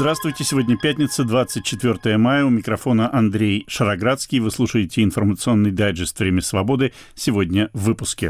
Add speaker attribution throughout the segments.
Speaker 1: Здравствуйте, сегодня пятница, 24 мая, у микрофона Андрей Шароградский. Вы слушаете информационный дайджест «Время свободы». Сегодня в выпуске.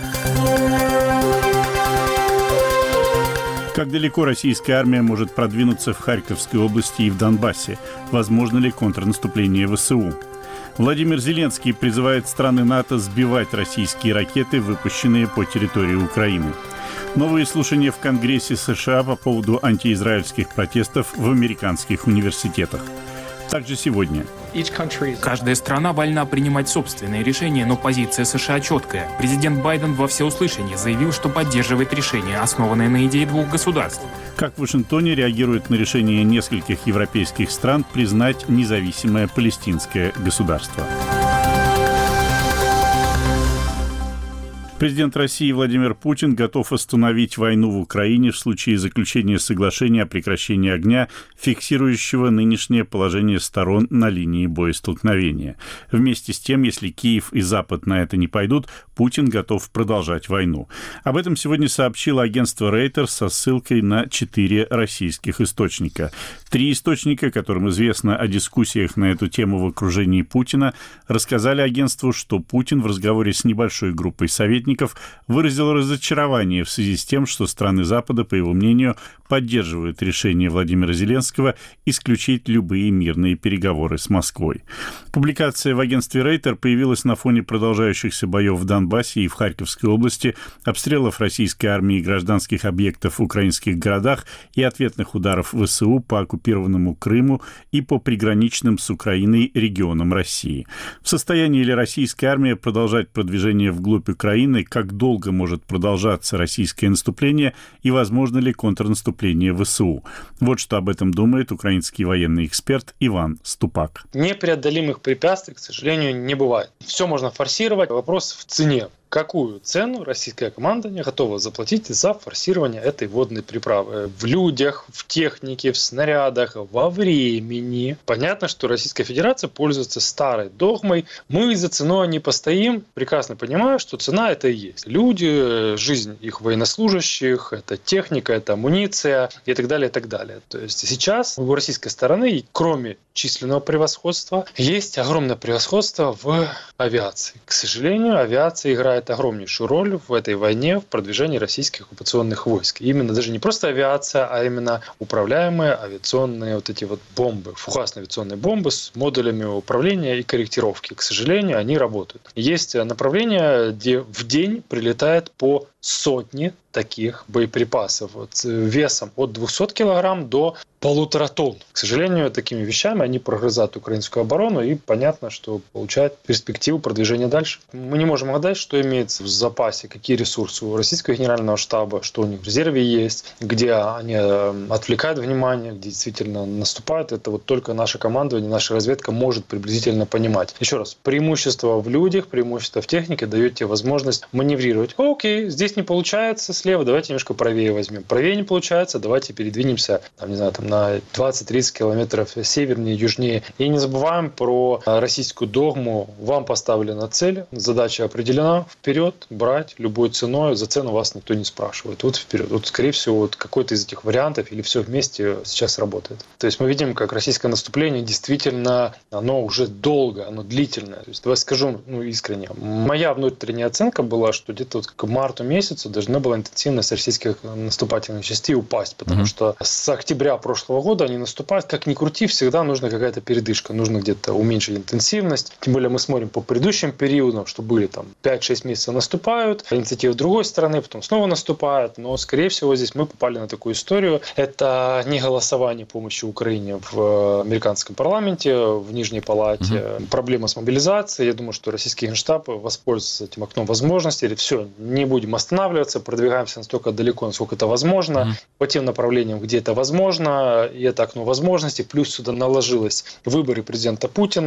Speaker 1: Как далеко российская армия может продвинуться в Харьковской области и в Донбассе? Возможно ли контрнаступление ВСУ? Владимир Зеленский призывает страны НАТО сбивать российские ракеты, выпущенные по территории Украины. Новые слушания в Конгрессе США по поводу антиизраильских протестов в американских университетах. Также сегодня.
Speaker 2: Каждая страна вольна принимать собственные решения, но позиция США четкая. Президент Байден во всеуслышание заявил, что поддерживает решение, основанное на идее двух государств.
Speaker 1: Как в Вашингтоне реагируют на решение нескольких европейских стран признать независимое палестинское государство. Президент России Владимир Путин готов остановить войну в Украине в случае заключения соглашения о прекращении огня, фиксирующего нынешнее положение сторон на линии боестолкновения. Вместе с тем, если Киев и Запад на это не пойдут, Путин готов продолжать войну. Об этом сегодня сообщило агентство Reuters со ссылкой на 4 российских источника. 3 источника, которым известно о дискуссиях на эту тему в окружении Путина, рассказали агентству, что Путин в разговоре с небольшой группой советников выразил разочарование в связи с тем, что страны Запада, по его мнению, поддерживают решение Владимира Зеленского исключить любые мирные переговоры с Москвой. Публикация в агентстве Reuters появилась на фоне продолжающихся боев в Донбассе и в Харьковской области, обстрелов российской армии и гражданских объектов в украинских городах и ответных ударов ВСУ по оккупированному Крыму и по приграничным с Украиной регионам России. В состоянии ли российская армия продолжать продвижение вглубь Украины, как долго может продолжаться российское наступление и возможно ли контрнаступление ВСУ? Вот что об этом думает украинский военный эксперт Иван Ступак.
Speaker 3: Непреодолимых препятствий, к сожалению, не бывает. Все можно форсировать. Вопрос в цене. Какую цену российское командование готово заплатить за форсирование этой водной переправы? В людях, в технике, в снарядах, во времени. Понятно, что Российская Федерация пользуется старой догмой. Мы за ценой не постоим. Прекрасно понимаю, что цена это и есть. Люди, жизнь их военнослужащих, это техника, это амуниция и так далее, и так далее. То есть сейчас у российской стороны, кроме численного превосходства, есть огромное превосходство в авиации. К сожалению, авиация играет огромнейшую роль в этой войне, в продвижении российских оккупационных войск. И именно даже не просто авиация, а именно управляемые авиационные вот эти вот бомбы, фугасные авиационные бомбы с модулями управления и корректировки. К сожалению, они работают. Есть направления, где в день прилетает по сотни таких боеприпасов весом от 200 килограмм до 1,5 тонн. К сожалению, такими вещами они прогрызают украинскую оборону, и понятно, что получают перспективу продвижения дальше. Мы не можем гадать, что имеется в запасе, какие ресурсы у российского генерального штаба, что у них в резерве есть, где они отвлекают внимание, где действительно наступают. Это вот только наше командование, наша разведка может приблизительно понимать. Еще раз, преимущество в людях, преимущество в технике дает тебе возможность маневрировать. Окей, здесь не получается слева, давайте немножко правее возьмем. Правее не получается, давайте передвинемся, на 20-30 километров севернее, южнее. И не забываем про российскую догму. Вам поставлена цель, задача определена, вперед, брать любой ценой, за цену вас никто не спрашивает. Вот вперед. Вот, скорее всего, вот какой-то из этих вариантов или все вместе сейчас работает. То есть мы видим, как российское наступление действительно, оно уже долго, оно длительное. То есть, давай скажу искренне. Моя внутренняя оценка была, что где-то вот к марту месяцу должна была интенсивность российских наступательных частей упасть, потому что с октября прошлого года они наступают, как ни крути, всегда нужна какая-то передышка, нужно где-то уменьшить интенсивность. Тем более мы смотрим по предыдущим периодам, что были 5-6 месяцев наступают, инициатива с другой стороны, потом снова наступают, но скорее всего здесь мы попали на такую историю. Это не голосование помощи Украине в американском парламенте, в Нижней палате, проблема с мобилизацией. Я думаю, что российский генштаб воспользуется этим окном возможностей, или все, не будем останавливаться, продвигаемся настолько далеко, насколько это возможно, по тем направлениям, где это возможно, и это окно возможностей, плюс сюда наложилось выборы президента Путина,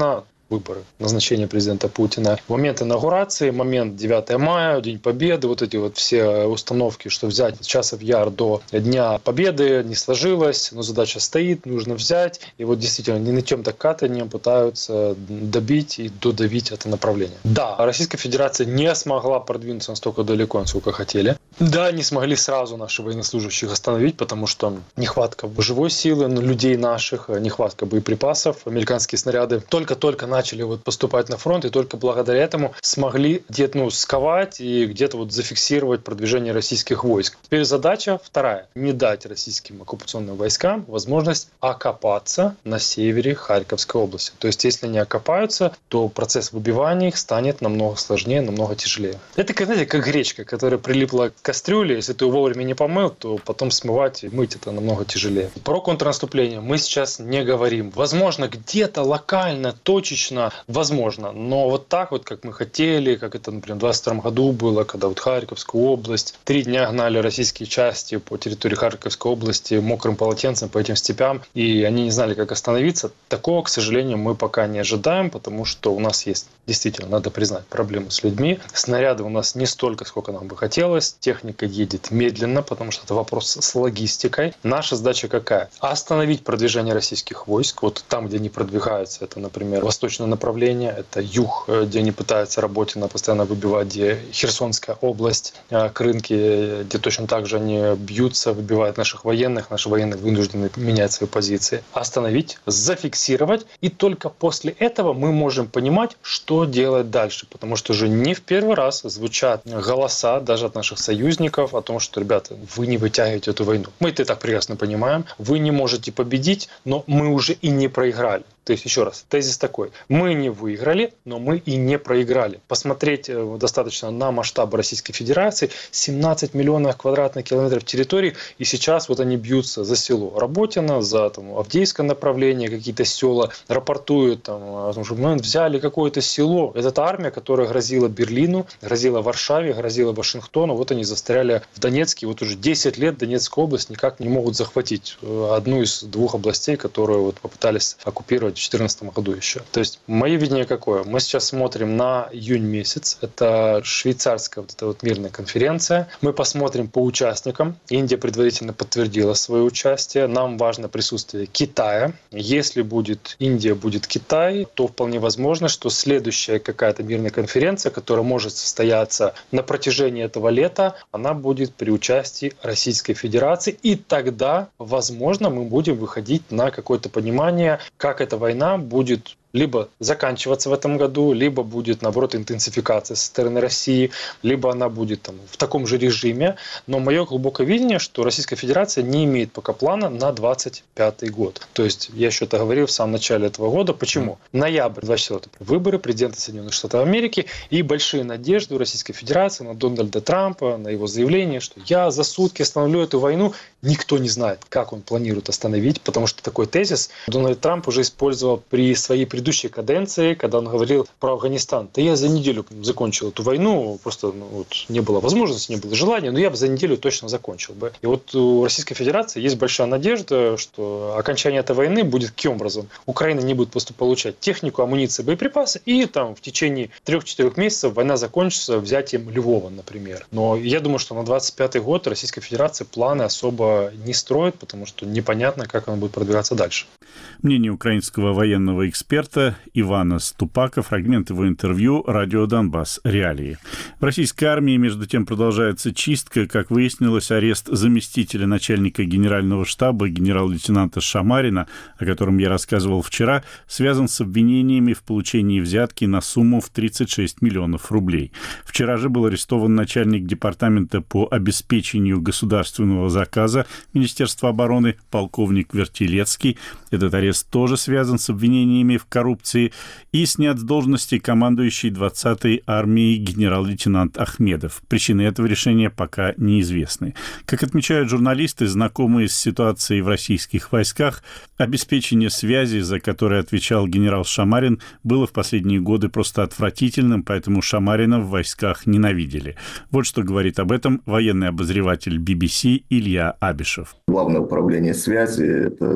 Speaker 3: выборы, назначение президента Путина. Момент инаугурации, момент 9 мая, День Победы, вот эти вот все установки, что взять с часов яр до Дня Победы не сложилось, но задача стоит, нужно взять. И вот действительно ненатем-то катанием пытаются добить и додавить это направление. Да, Российская Федерация не смогла продвинуться настолько далеко, насколько хотели. Да, не смогли сразу наши военнослужащих остановить, потому что нехватка живой силы, людей наших, нехватка боеприпасов. Американские снаряды только-только начали вот поступать на фронт, и только благодаря этому смогли где-то сковать и где-то вот зафиксировать продвижение российских войск. Теперь задача вторая. Не дать российским оккупационным войскам возможность окопаться на севере Харьковской области. То есть, если они окопаются, то процесс выбивания их станет намного сложнее, намного тяжелее. Это, знаете, как гречка, которая прилипла к кастрюле. Если ты ее вовремя не помыл, то потом смывать и мыть это намного тяжелее. Про контрнаступление мы сейчас не говорим. Возможно, где-то локально, точечно, возможно. Но вот так вот, как мы хотели, как это, например, в 2022 году было, когда вот Харьковскую область 3 дня гнали российские части по территории Харьковской области мокрым полотенцем по этим степям, и они не знали, как остановиться. Такого, к сожалению, мы пока не ожидаем, потому что у нас есть, действительно, надо признать, проблемы с людьми. Снаряды у нас не столько, сколько нам бы хотелось. Техника едет медленно, потому что это вопрос с логистикой. Наша задача какая? Остановить продвижение российских войск. Вот там, где они продвигаются, это, например, восточное направление, это юг, где они пытаются Работина постоянно выбивать, где Херсонская область, Крынки, где точно так же они бьются, выбивают наших военных. Наши военные вынуждены менять свои позиции. Остановить, зафиксировать, и только после этого мы можем понимать, что делать дальше. Потому что уже не в первый раз звучат голоса даже от наших союзников о том, что, ребята, вы не вытягиваете эту войну. Мы это так прекрасно понимаем. Вы не можете победить, но мы уже и не проиграли. То есть, еще раз, тезис такой. Мы не выиграли, но мы и не проиграли. Посмотреть достаточно на масштабы Российской Федерации. 17 миллионов квадратных километров территории. И сейчас вот они бьются за село Работино, за Авдеевское направление, какие-то села. Рапортуют о том, что мы взяли какое-то село. Это та армия, которая грозила Берлину, грозила Варшаве, грозила Вашингтону. Вот они застряли в Донецке. Вот уже 10 лет Донецкую область никак не могут захватить. Одну из 2 областей, которые вот попытались оккупировать в 2014 году еще. То есть мое видение какое? Мы сейчас смотрим на июнь месяц. Это швейцарская вот эта вот мирная конференция. Мы посмотрим по участникам. Индия предварительно подтвердила свое участие. Нам важно присутствие Китая. Если будет Индия, будет Китай, то вполне возможно, что следующая какая-то мирная конференция, которая может состояться на протяжении этого лета, она будет при участии Российской Федерации. И тогда, возможно, мы будем выходить на какое-то понимание, как эта война будет либо заканчиваться в этом году, либо будет, наоборот, интенсификация со стороны России, либо она будет в таком же режиме. Но мое глубокое видение, что Российская Федерация не имеет пока плана на 2025 год. То есть, я еще это говорил в самом начале этого года. Почему? Ноябрь 2024 выборы президента Соединенных Штатов Америки и большие надежды у Российской Федерации на Дональда Трампа, на его заявление, что я за сутки остановлю эту войну. Никто не знает, как он планирует остановить, потому что такой тезис Дональд Трамп уже использовал при своей предыдущей каденции, когда он говорил про Афганистан. Да я за неделю закончил эту войну, просто не было возможности, не было желания, но я бы за неделю точно закончил бы. И вот у Российской Федерации есть большая надежда, что окончание этой войны будет каким образом? Украина не будет получать технику, амуницию, боеприпасы, и в течение 3-4 месяцев война закончится взятием Львова, например. Но я думаю, что на 2025 год Российская Федерация планы особо не строит, потому что непонятно, как он будет продвигаться дальше.
Speaker 1: Мнение украинского военного эксперта Ивана Ступака, фрагмент его интервью «Радио Донбасс. Реалии». В российской армии, между тем, продолжается чистка. Как выяснилось, арест заместителя начальника генерального штаба генерал-лейтенанта Шамарина, о котором я рассказывал вчера, связан с обвинениями в получении взятки на сумму в 36 миллионов рублей. Вчера же был арестован начальник департамента по обеспечению государственного заказа Министерства обороны полковник Вертилецкий. Этот арест тоже связан с обвинениями в коррупции, и снят с должности командующий 20-й армией генерал-лейтенант Ахмедов. Причины этого решения пока неизвестны. Как отмечают журналисты, знакомые с ситуацией в российских войсках, обеспечение связи, за которое отвечал генерал Шамарин, было в последние годы просто отвратительным, поэтому Шамарина в войсках ненавидели. Вот что говорит об этом военный обозреватель BBC Илья Абишев.
Speaker 4: Главное управление связи – это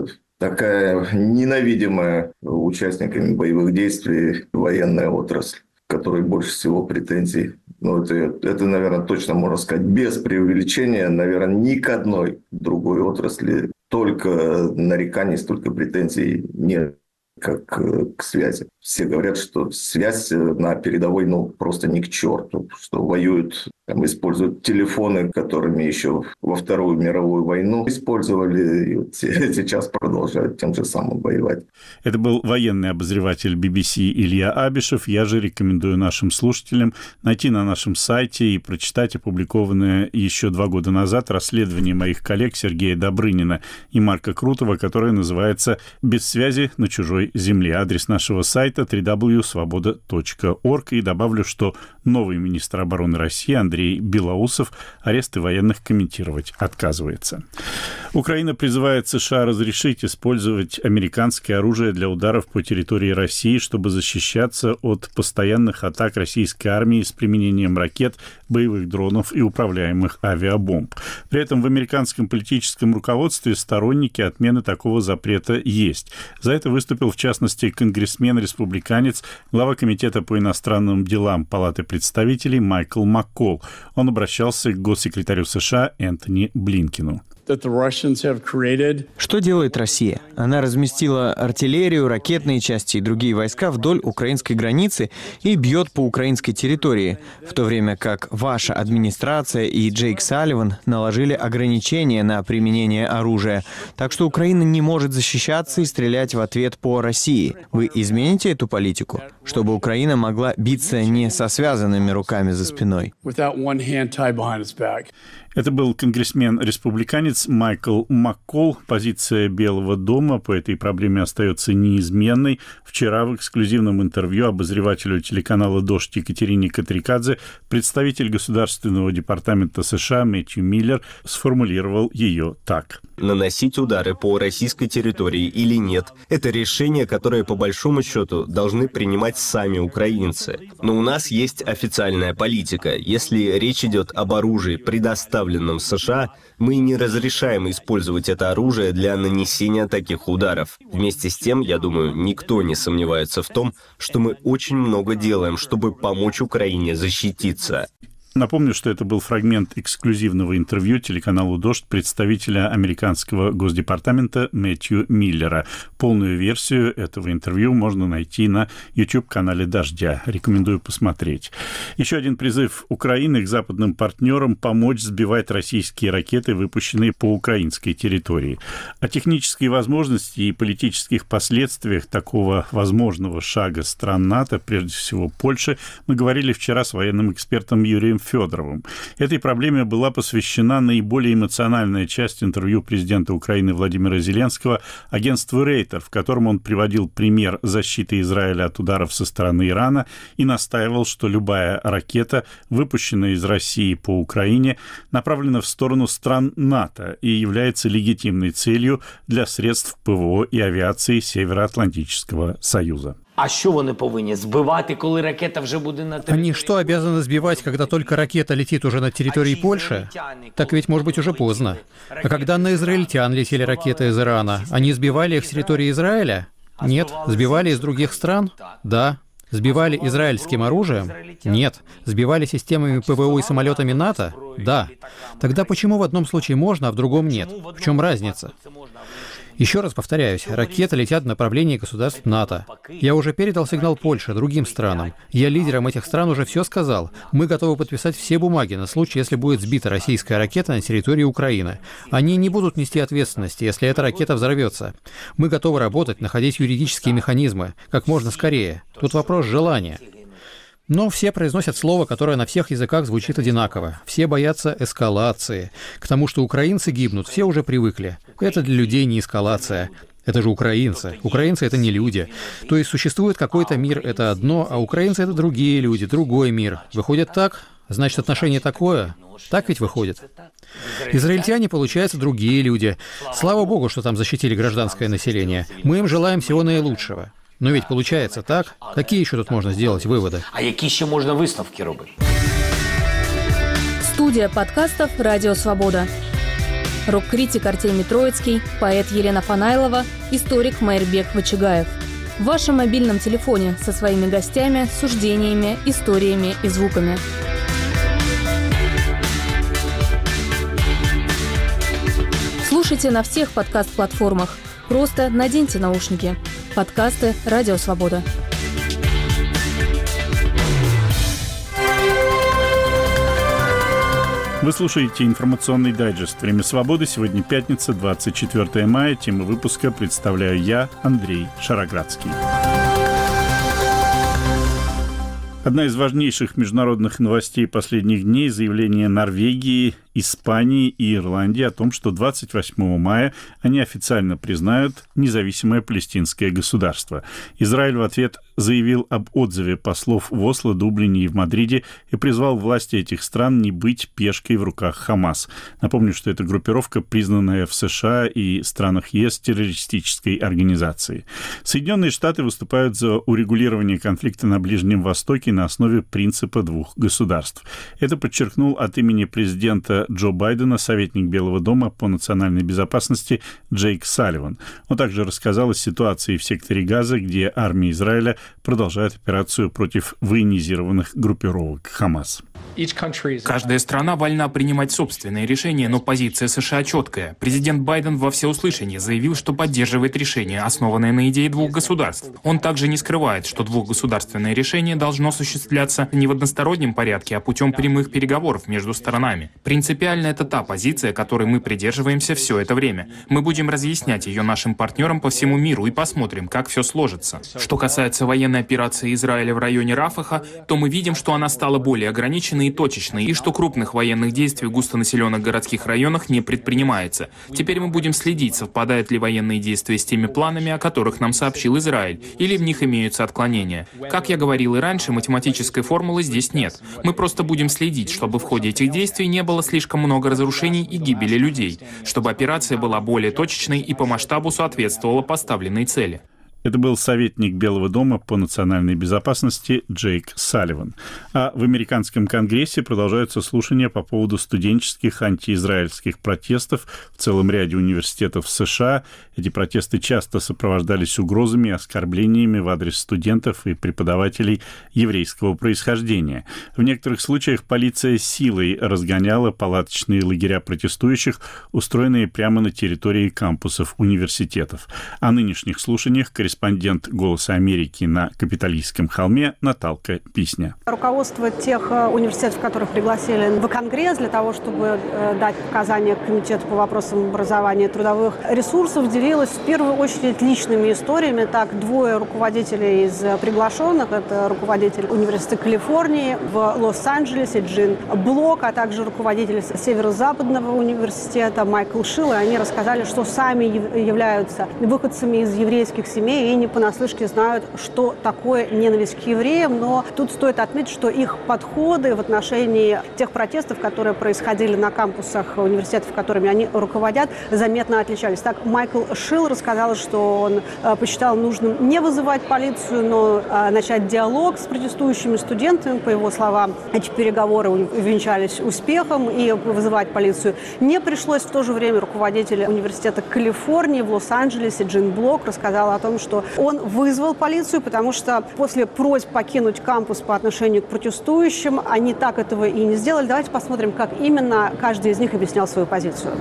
Speaker 4: такая ненавидимая участниками боевых действий военная отрасль, к которой больше всего претензий. Это, наверное, точно можно сказать без преувеличения, наверное, ни к одной другой отрасли только нареканий, столько претензий нет, как к связи. Все говорят, что связь на передовой просто ни к черту, что воюют, используют телефоны, которыми еще во Вторую мировую войну использовали, и вот сейчас продолжают тем же самым воевать.
Speaker 1: Это был военный обозреватель BBC Илья Абишев. Я же рекомендую нашим слушателям найти на нашем сайте и прочитать опубликованное еще 2 года назад расследование моих коллег Сергея Добрынина и Марка Крутова, которое называется «Без связи на чужой земле». Адрес нашего сайта www.svoboda.org. И добавлю, что новый министр обороны России Андрей Белоусов аресты военных комментировать отказывается. Украина призывает США разрешить использовать американское оружие для ударов по территории России, чтобы защищаться от постоянных атак российской армии с применением ракет, боевых дронов и управляемых авиабомб. При этом в американском политическом руководстве сторонники отмены такого запрета есть. За это выступил, в частности, конгрессмен-республиканец, глава Комитета по иностранным делам Палаты представителей Майкл Маккол. Он обращался к госсекретарю США Энтони Блинкену.
Speaker 5: Что делает Россия? Она разместила артиллерию, ракетные части и другие войска вдоль украинской границы и бьет по украинской территории, в то время как ваша администрация и Джейк Салливан наложили ограничения на применение оружия. Так что Украина не может защищаться и стрелять в ответ по России. Вы измените эту политику, чтобы Украина могла биться не со связанными руками за спиной?
Speaker 1: Это был конгрессмен-республиканец Майкл Маккол. Позиция Белого дома по этой проблеме остается неизменной. Вчера в эксклюзивном интервью обозревателю телеканала «Дождь» Екатерине Катрикадзе представитель Государственного департамента США Мэтью Миллер сформулировал ее так.
Speaker 6: Наносить удары по российской территории или нет – это решение, которое, по большому счету, должны принимать сами украинцы. Но у нас есть официальная политика. Если речь идет об оружии, предоставленном США, мы не разрешаем использовать это оружие для нанесения таких ударов. Вместе с тем, я думаю, никто не сомневается в том, что мы очень много делаем, чтобы помочь Украине защититься.
Speaker 1: Напомню, что это был фрагмент эксклюзивного интервью телеканалу «Дождь» представителя американского госдепартамента Мэтью Миллера. Полную версию этого интервью можно найти на YouTube-канале «Дождя». Рекомендую посмотреть. Еще один призыв Украины к западным партнерам помочь сбивать российские ракеты, выпущенные по украинской территории. О технической возможности и политических последствиях такого возможного шага стран НАТО, прежде всего Польши, мы говорили вчера с военным экспертом Юрием Федоровым. Этой проблеме была посвящена наиболее эмоциональная часть интервью президента Украины Владимира Зеленского агентству Рейтер, в котором он приводил пример защиты Израиля от ударов со стороны Ирана и настаивал, что любая ракета, выпущенная из России по Украине, направлена в сторону стран НАТО и является легитимной целью для средств ПВО и авиации Североатлантического Союза.
Speaker 7: А что они повинні збивати, коли ракета вже буде на территории?
Speaker 8: Они что, обязаны сбивать, когда только ракета летит уже на территории Польши? Так ведь, может быть, уже поздно. А когда на израильтян летели ракеты из Ирана, они сбивали их с территории Израиля? Нет. Сбивали из других стран? Да. Сбивали израильским оружием? Нет. Сбивали системами ПВО и самолетами НАТО? Да. Тогда почему в одном случае можно, а в другом нет? В чем разница? Еще раз повторяюсь, ракеты летят в направлении государств НАТО. Я уже передал сигнал Польше, другим странам. Я лидерам этих стран уже все сказал. Мы готовы подписать все бумаги на случай, если будет сбита российская ракета на территории Украины. Они не будут нести ответственности, если эта ракета взорвется. Мы готовы работать, находить юридические механизмы как можно скорее. Тут вопрос желания. Но все произносят слово, которое на всех языках звучит одинаково. Все боятся эскалации. К тому, что украинцы гибнут, все уже привыкли. Это для людей не эскалация. Это же украинцы. Украинцы — это не люди. То есть существует какой-то мир — это одно, а украинцы — это другие люди, другой мир. Выходит так? Значит, отношение такое? Так ведь выходит. Израильтяне, получается, другие люди. Слава богу, что там защитили гражданское население. Мы им желаем всего наилучшего. Но ведь получается так. Какие еще тут можно сделать выводы?
Speaker 7: А які ще можна висновки робити?
Speaker 9: Студия подкастов «Радио Свобода». рок-критик Артемий Троицкий, поэт Елена Фанайлова, историк Майрбек Вачигаев. В вашем мобильном телефоне со своими гостями, суждениями, историями и звуками. Слушайте на всех подкаст-платформах. Просто наденьте наушники. Подкасты «Радио Свобода».
Speaker 1: Вы слушаете информационный дайджест «Время свободы». Сегодня пятница, 24 мая. Тему выпуска представляю я, Андрей Шароградский. Одна из важнейших международных новостей последних дней – заявление Норвегии, Испании и Ирландии о том, что 28 мая они официально признают независимое палестинское государство. Израиль в ответ заявил об отзыве послов в Осло, Дублине и в Мадриде и призвал власти этих стран не быть пешкой в руках Хамас. Напомню, что эта группировка, признанная в США и странах ЕС террористической организацией. Соединенные Штаты выступают за урегулирование конфликта на Ближнем Востоке на основе принципа двух государств. Это подчеркнул от имени президента Джо Байдена советник Белого дома по национальной безопасности Джейк Салливан. Он также рассказал о ситуации в секторе Газа, где армия Израиля продолжает операцию против военизированных группировок Хамас.
Speaker 2: Каждая страна вольна принимать собственные решения, но позиция США четкая. Президент Байден во всеуслышание заявил, что поддерживает решение, основанное на идее двух государств. Он также не скрывает, что двухгосударственное решение должно осуществляться не в одностороннем порядке, а путем прямых переговоров между сторонами. Принципиально это та позиция, которой мы придерживаемся все это время. Мы будем разъяснять ее нашим партнерам по всему миру и посмотрим, как все сложится. Что касается военной операции Израиля в районе Рафаха, то мы видим, что она стала более ограниченной и точечной, и что крупных военных действий в густонаселенных городских районах не предпринимается. Теперь мы будем следить, совпадают ли военные действия с теми планами, о которых нам сообщил Израиль, или в них имеются отклонения. Как я говорил и раньше, математической формулы здесь нет. Мы просто будем следить, чтобы в ходе этих действий не было слишком много разрушений и гибели людей, чтобы операция была более точечной и по масштабу соответствовала поставленной цели.
Speaker 1: Это был советник Белого дома по национальной безопасности Джейк Салливан. А в американском Конгрессе продолжаются слушания по поводу студенческих антиизраильских протестов в целом ряде университетов США. Эти протесты часто сопровождались угрозами и оскорблениями в адрес студентов и преподавателей еврейского происхождения. В некоторых случаях полиция силой разгоняла палаточные лагеря протестующих, устроенные прямо на территории кампусов университетов. О нынешних слушаниях корреспондент «Голоса Америки» на Капитолийском холме Наталка Писня.
Speaker 10: Руководство тех университетов, которых пригласили в Конгресс для того, чтобы дать показания Комитету по вопросам образования и трудовых ресурсов, делилось в первую очередь личными историями. Так, двое руководителей из приглашенных, это руководитель Университета Калифорнии в Лос-Анджелесе Джин Блок, а также руководитель Северо-Западного университета Майкл Шилл, и они рассказали, что сами являются выходцами из еврейских семей и не понаслышке знают, что такое ненависть к евреям. Но тут стоит отметить, что их подходы в отношении тех протестов, которые происходили на кампусах университетов, которыми они руководят, заметно отличались. Так, Майкл Шилл рассказал, что он посчитал нужным не вызывать полицию, но начать диалог с протестующими студентами. По его словам, эти переговоры увенчались успехом, и вызывать полицию не пришлось. В то же время руководитель университета Калифорнии в Лос-Анджелесе Джин Блок рассказал о том, что он вызвал полицию, потому что после просьб покинуть кампус по отношению к протестующим, они так этого и не сделали. Давайте посмотрим, как именно каждый из них объяснял свою позицию.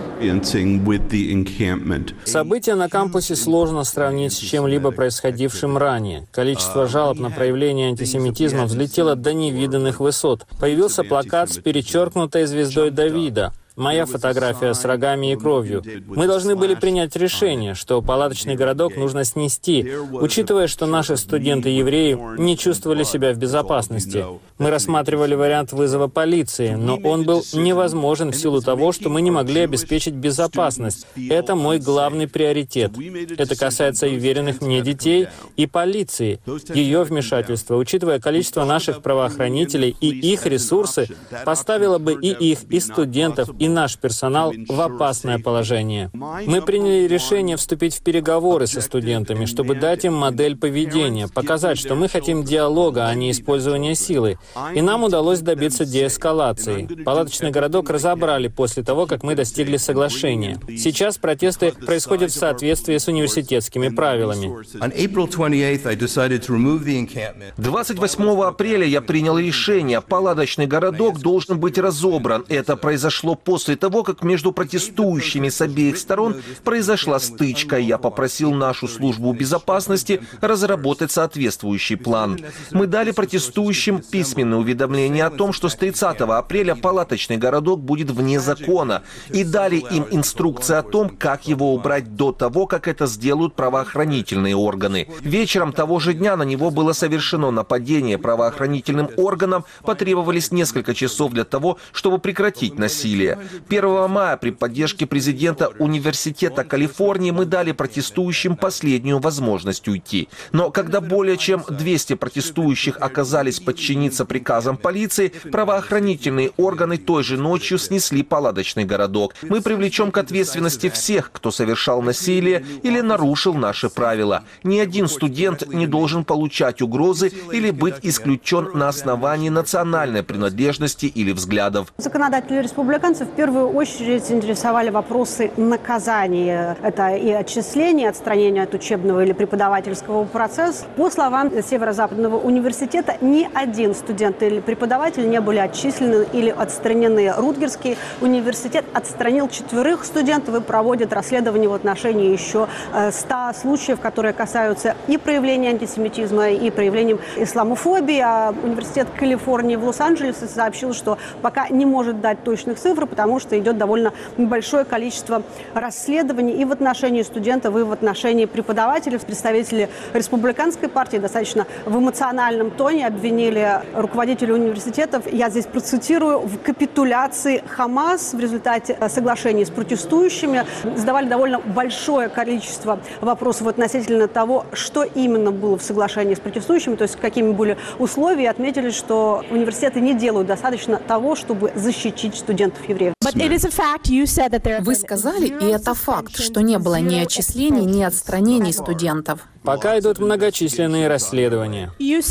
Speaker 11: События на кампусе сложно сравнить с чем-либо происходившим ранее. Количество жалоб на проявление антисемитизма взлетело до невиданных высот. Появился плакат с перечеркнутой звездой Давида. Моя фотография с рогами и кровью. Мы должны были принять решение, что палаточный городок нужно снести, учитывая, что наши студенты-евреи не чувствовали себя в безопасности. Мы рассматривали вариант вызова полиции, но он был невозможен в силу того, что мы не могли обеспечить безопасность. Это мой главный приоритет. Это касается и веренных мне детей, и полиции. Ее вмешательство, учитывая количество наших правоохранителей и их ресурсы, поставило бы и их, и студентов, и наш персонал в опасное положение. Мы приняли решение вступить в переговоры со студентами, чтобы дать им модель поведения, показать, что мы хотим диалога, а не использования силы. И нам удалось добиться деэскалации. Палаточный городок разобрали после того, как мы достигли соглашения. Сейчас протесты происходят в соответствии с университетскими правилами.
Speaker 12: 28 апреля я принял решение. Палаточный городок должен быть разобран. Это произошло после того, как между протестующими с обеих сторон произошла стычка. Я попросил нашу службу безопасности разработать соответствующий план. Мы дали протестующим письменное уведомление о том, что с 30 апреля палаточный городок будет вне закона. И дали им инструкции о том, как его убрать до того, как это сделают правоохранительные органы. Вечером того же дня на него было совершено нападение. Правоохранительным органам потребовались несколько часов для того, чтобы прекратить насилие. 1 мая при поддержке президента Университета Калифорнии мы дали протестующим последнюю возможность уйти. Но когда более чем 200 протестующих оказались подчиниться приказам полиции, правоохранительные органы той же ночью снесли палаточный городок. Мы привлечем к ответственности всех, кто совершал насилие или нарушил наши правила. Ни один студент не должен получать угрозы или быть исключен на основании национальной принадлежности или взглядов.
Speaker 10: Законодатели республиканцев в первую очередь интересовали вопросы наказания. Это и отчисление, отстранение от учебного или преподавательского процесса. По словам Северо-Западного университета, ни один студент или преподаватель не были отчислены или отстранены. Рутгерский университет отстранил 4 студентов и проводит расследование в отношении еще 100 случаев, которые касаются и проявления антисемитизма, и проявлением исламофобии. А университет Калифорнии в Лос-Анджелесе сообщил, что пока не может дать точных цифр, потому что идет довольно большое количество расследований и в отношении студентов, и в отношении преподавателей. Представители республиканской партии достаточно в эмоциональном тоне обвинили руководителей университетов, я здесь процитирую, в капитуляции Хамас в результате соглашений с протестующими. Задавали довольно большое количество вопросов относительно того, что именно было в соглашении с протестующими, то есть какими были условия, и отметили, что университеты не делают достаточно того, чтобы защитить студентов-евреев.
Speaker 13: Вы сказали, и это факт, что не было ни отчислений, ни отстранений студентов.
Speaker 11: Пока идут многочисленные расследования.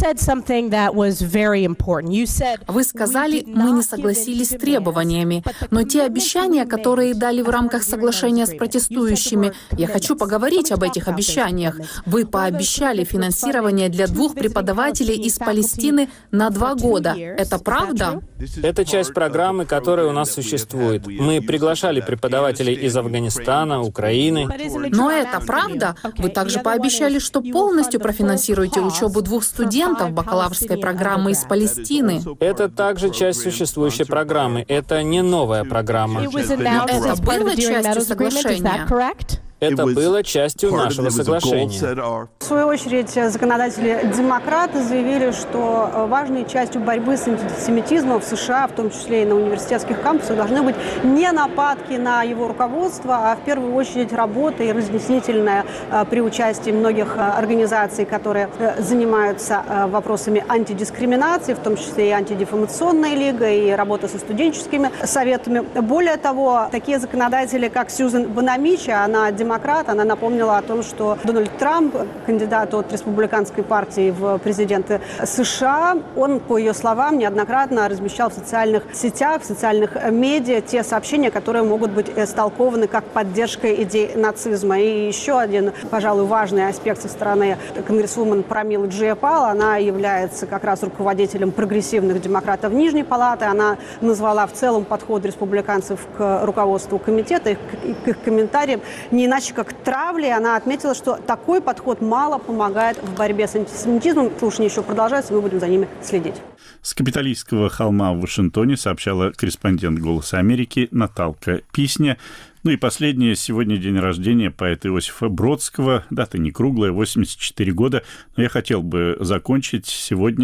Speaker 13: Вы сказали, мы не согласились с требованиями, но те обещания, которые дали в рамках соглашения с протестующими, я хочу поговорить об этих обещаниях. Вы пообещали финансирование для 2 преподавателей из Палестины на 2 года. Это правда?
Speaker 11: Это часть программы, которая у нас существует. Мы приглашали преподавателей из Афганистана, Украины.
Speaker 13: Но это правда? Вы также пообещали, что полностью профинансируете учебу 2 студентов бакалаврской программы из Палестины.
Speaker 11: Это также часть существующей программы. Это не новая программа.
Speaker 13: Это было частью соглашения.
Speaker 11: Это было частью нашего соглашения.
Speaker 10: В свою очередь, законодатели-демократы заявили, что важной частью борьбы с антисемитизмом в США, в том числе и на университетских кампусах, должны быть не нападки на его руководство, а в первую очередь работа и разъяснительная при участии многих организаций, которые занимаются вопросами антидискриминации, в том числе и антидефамационная лига, и работа со студенческими советами. Более того, такие законодатели, как Сьюзен Бонамича, она демократ, она напомнила о том, что Дональд Трамп, кандидат от республиканской партии в президенты США, он, по ее словам, неоднократно размещал в социальных сетях, в социальных медиа те сообщения, которые могут быть истолкованы как поддержка идей нацизма. И еще один, пожалуй, важный аспект со стороны конгрессвумен Прамилы Джайапал, она является как раз руководителем прогрессивных демократов Нижней Палаты. Она назвала в целом подход республиканцев к руководству комитета и к их комментариям не иначе как травли. Она отметила, что такой подход мало помогает в борьбе с антисемитизмом. Слушания еще продолжаются, мы будем за ними следить.
Speaker 1: С Капитолийского холма в Вашингтоне сообщала корреспондент «Голоса Америки» Наталка Писня. Ну и последнее. Сегодня день рождения поэта Иосифа Бродского. Дата не круглая, 84 года. Но я хотел бы закончить сегодня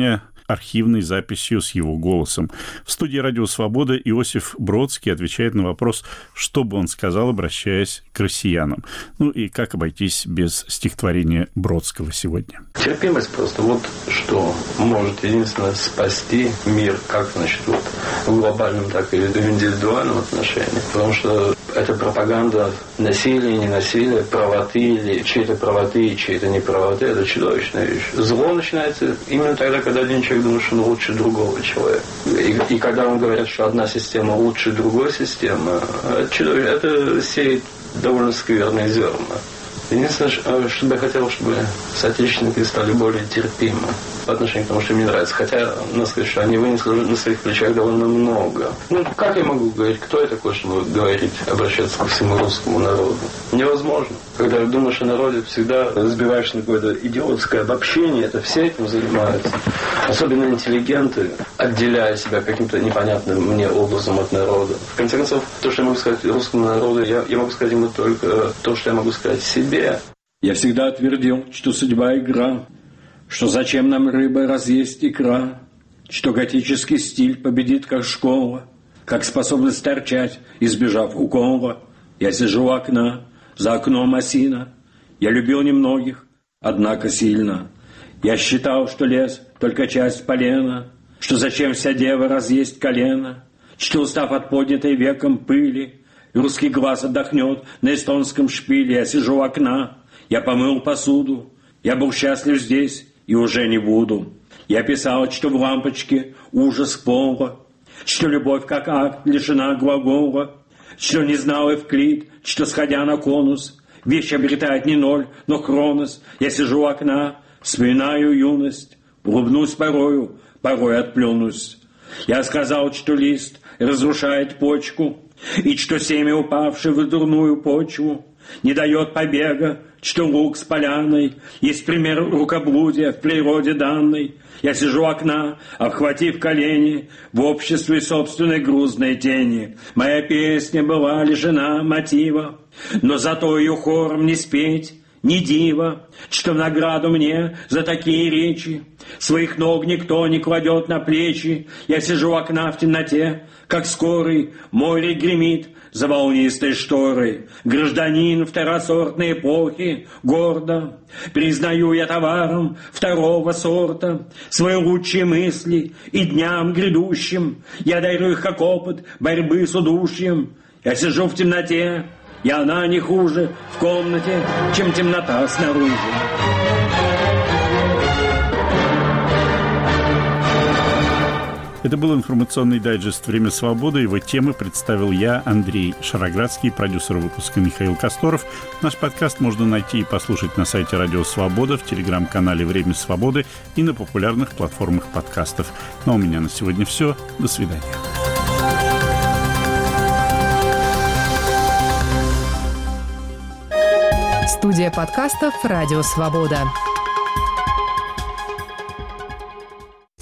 Speaker 1: архивной записью с его голосом. В студии «Радио Свобода» Иосиф Бродский отвечает на вопрос, что бы он сказал, обращаясь к россиянам. Ну и как обойтись без стихотворения Бродского сегодня.
Speaker 14: Терпимость просто вот что может единственно спасти мир, как, значит, вот в глобальном, так и в индивидуальном отношении. Потому что это пропаганда насилия, ненасилия, правоты или чьей-то правоты и чьей-то неправоты. Это чудовищная вещь. Зло начинается именно тогда, когда один человек думает, что он лучше другого человека. И когда он говорит, что одна система лучше другой системы, это сеет довольно скверные зерна. Единственное, что я хотел, чтобы соотечественники стали более терпимы по отношению к тому, что мне нравится. Хотя, надо сказать, что они вынесли на своих плечах довольно много. Ну, как я могу говорить, кто я такой, чтобы говорить, обращаться ко всему русскому народу? Невозможно. Когда думаешь о народе, всегда сбиваешься на какое-то идиотское обобщение, это все этим занимаются. Особенно интеллигенты, отделяя себя каким-то непонятным мне образом от народа. В конце концов, то, что я могу сказать русскому народу, я могу сказать ему только то, что я могу сказать себе.
Speaker 15: Я всегда твердил, что судьба игра, что зачем нам рыба разъесть икра, что готический стиль победит как школа, как способность торчать, избежав укола. Я сижу у окна, за окном осина. Я любил немногих, однако сильно. Я считал, что лес только часть полена, что зачем вся дева разъесть колено, что, устав от поднятой веком пыли, русский глаз отдохнет на эстонском шпиле. Я сижу у окна, я помыл посуду, я был счастлив здесь и уже не буду. Я писал, что в лампочке ужас пола, что любовь как акт лишена глагола, что не знал Эвклид, что, сходя на конус, вещь обретает не ноль, но хронос. Я сижу у окна, вспоминаю юность, улыбнусь порою, порой отплюнусь. Я сказал, что лист разрушает почку, и что семя, упавшее в дурную почву, не дает побега, что лук с поляной есть пример рукоблудия в природе данной. Я сижу у окна, обхватив колени, в обществе собственной грузной тени. Моя песня была лишена мотива, но зато ее хором не спеть, не диво, что в награду мне за такие речи своих ног никто не кладет на плечи. Я сижу у окна в темноте, как скорый, море гремит за волнистой шторой. Гражданин второсортной эпохи, гордо признаю я товаром второго сорта свои лучшие мысли, и дням грядущим я дарю их как опыт борьбы с удушьем. Я сижу в темноте, и она не хуже в комнате, чем темнота снаружи.
Speaker 1: Это был информационный дайджест «Время свободы». Его темы представил я, Андрей Шароградский, продюсер выпуска Михаил Косторов. Наш подкаст можно найти и послушать на сайте «Радио Свобода», в телеграм-канале «Время свободы» и на популярных платформах подкастов. Ну а у меня на сегодня все. До свидания.
Speaker 16: Студия подкастов «Радио Свобода».